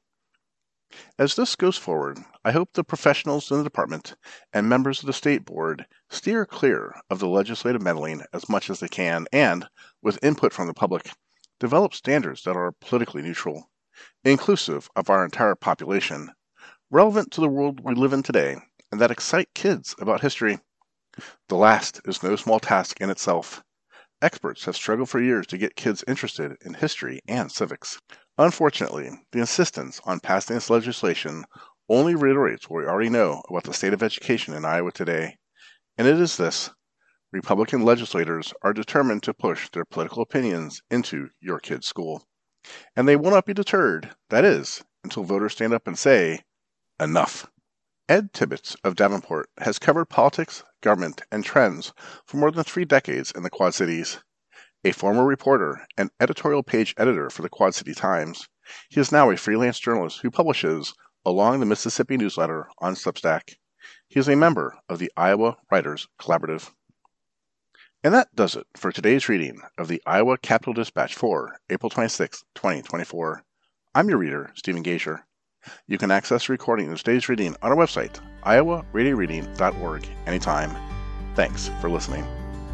As this goes forward, I hope the professionals in the department and members of the state board steer clear of the legislative meddling as much as they can and, with input from the public, develop standards that are politically neutral, inclusive of our entire population, relevant to the world we live in today, and that excite kids about history. The last is no small task in itself. Experts have struggled for years to get kids interested in history and civics. Unfortunately, the insistence on passing this legislation only reiterates what we already know about the state of education in Iowa today, and it is this: Republican legislators are determined to push their political opinions into your kid's school. And they will not be deterred, that is, until voters stand up and say, enough. Ed Tibbetts of Davenport has covered politics, government, and trends for more than three decades in the Quad Cities. A former reporter and editorial page editor for the Quad City Times, he is now a freelance journalist who publishes Along the Mississippi Newsletter on Substack. He is a member of the Iowa Writers Collaborative. And that does it for today's reading of the Iowa Capitol Dispatch for April twenty-sixth, twenty twenty-four. I'm your reader, Stephen Gazier. You can access a recording of today's reading on our website, iowa radio reading dot org, anytime. Thanks for listening.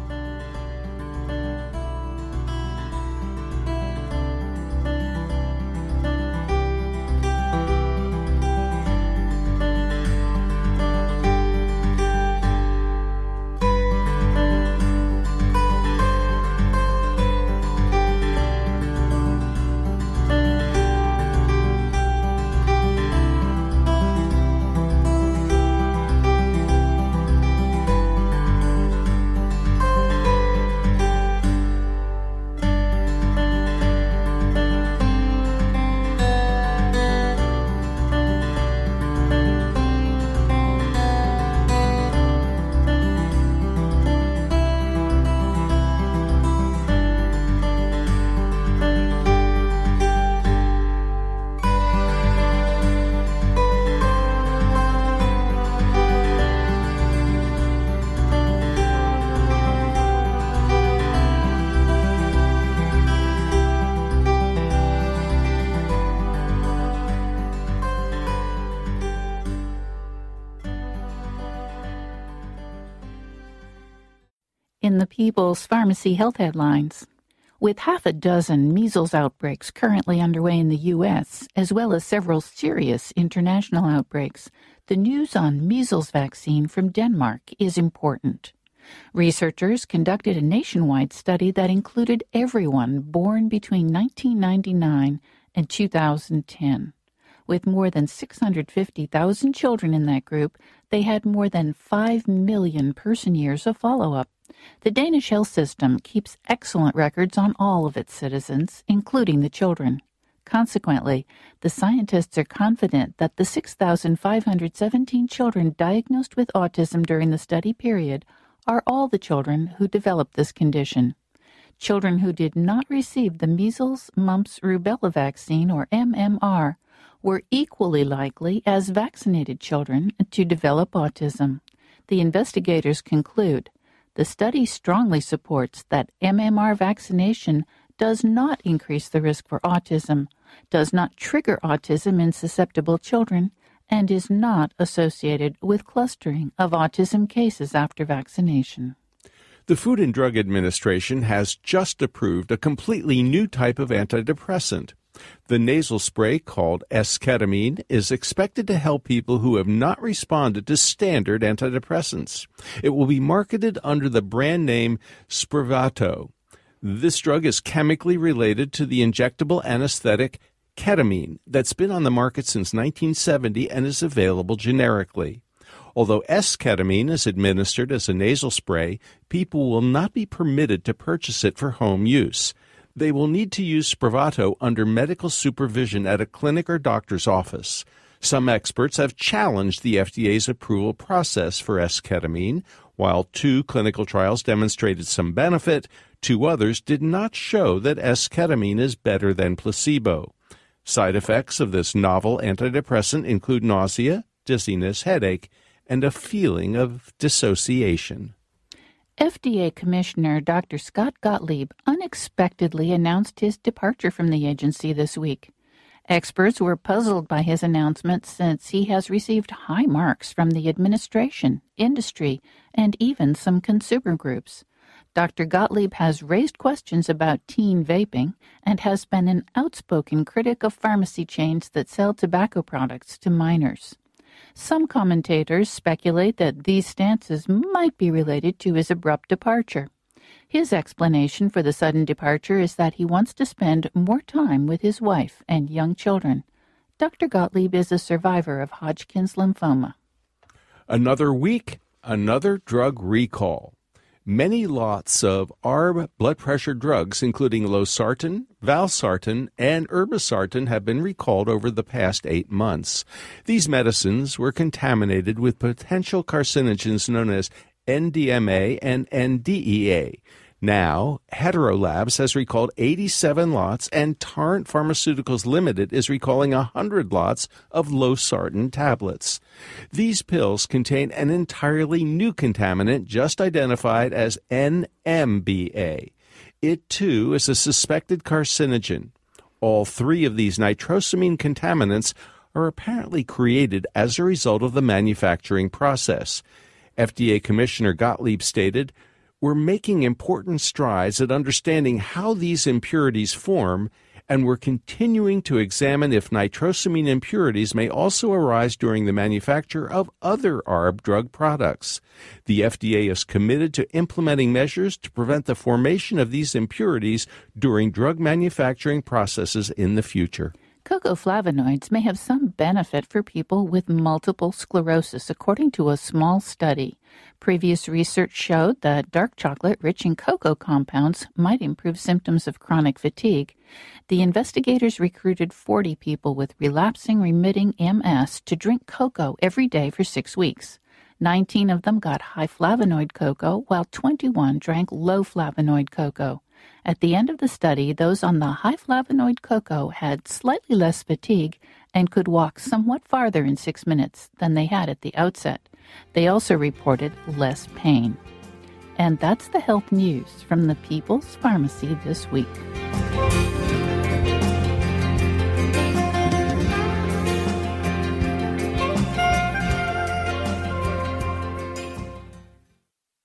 In the People's Pharmacy Health Headlines, with half a dozen measles outbreaks currently underway in the U S, as well as several serious international outbreaks, the news on measles vaccine from Denmark is important. Researchers conducted a nationwide study that included everyone born between nineteen ninety-nine and two thousand ten. With more than six hundred fifty thousand children in that group, they had more than five million person-years of follow-up. The Danish health system keeps excellent records on all of its citizens, including the children. Consequently, the scientists are confident that the six thousand five hundred seventeen children diagnosed with autism during the study period are all the children who developed this condition. Children who did not receive the measles, mumps, rubella vaccine, or M M R, were equally likely as vaccinated children to develop autism. The investigators conclude the study strongly supports that M M R vaccination does not increase the risk for autism, does not trigger autism in susceptible children, and is not associated with clustering of autism cases after vaccination. The Food and Drug Administration has just approved a completely new type of antidepressant. The nasal spray, called esketamine, is expected to help people who have not responded to standard antidepressants. It will be marketed under the brand name Spravato. This drug is chemically related to the injectable anesthetic ketamine that's been on the market since nineteen seventy and is available generically. Although S-ketamine is administered as a nasal spray, people will not be permitted to purchase it for home use. They will need to use Spravato under medical supervision at a clinic or doctor's office. Some experts have challenged the F D A's approval process for S-ketamine. While two clinical trials demonstrated some benefit, two others did not show that S-ketamine is better than placebo. Side effects of this novel antidepressant include nausea, dizziness, headache, and a feeling of dissociation. F D A Commissioner Doctor Scott Gottlieb unexpectedly announced his departure from the agency this week. Experts were puzzled by his announcement since he has received high marks from the administration, industry, and even some consumer groups. Doctor Gottlieb has raised questions about teen vaping and has been an outspoken critic of pharmacy chains that sell tobacco products to minors. Some commentators speculate that these stances might be related to his abrupt departure. His explanation for the sudden departure is that he wants to spend more time with his wife and young children. Doctor Gottlieb is a survivor of Hodgkin's lymphoma. Another week, another drug recall. Many lots of A R B blood pressure drugs, including losartan, valsartan, and irbesartan, have been recalled over the past eight months. These medicines were contaminated with potential carcinogens known as N D M A and N D E A. Now, Hetero Labs has recalled eighty-seven lots, and Torrent Pharmaceuticals Limited is recalling one hundred lots of losartan tablets. These pills contain an entirely new contaminant just identified as N M B A. It, too, is a suspected carcinogen. All three of these nitrosamine contaminants are apparently created as a result of the manufacturing process. F D A Commissioner Gottlieb stated, "We're making important strides at understanding how these impurities form, and we're continuing to examine if nitrosamine impurities may also arise during the manufacture of other A R B drug products. The F D A is committed to implementing measures to prevent the formation of these impurities during drug manufacturing processes in the future." Cocoa flavonoids may have some benefit for people with multiple sclerosis, according to a small study. Previous research showed that dark chocolate rich in cocoa compounds might improve symptoms of chronic fatigue. The investigators recruited forty people with relapsing remitting M S to drink cocoa every day for six weeks. nineteen of them got high flavonoid cocoa, while twenty-one drank low flavonoid cocoa. At the end of the study, those on the high flavonoid cocoa had slightly less fatigue and could walk somewhat farther in six minutes than they had at the outset. They also reported less pain. And that's the health news from the People's Pharmacy this week.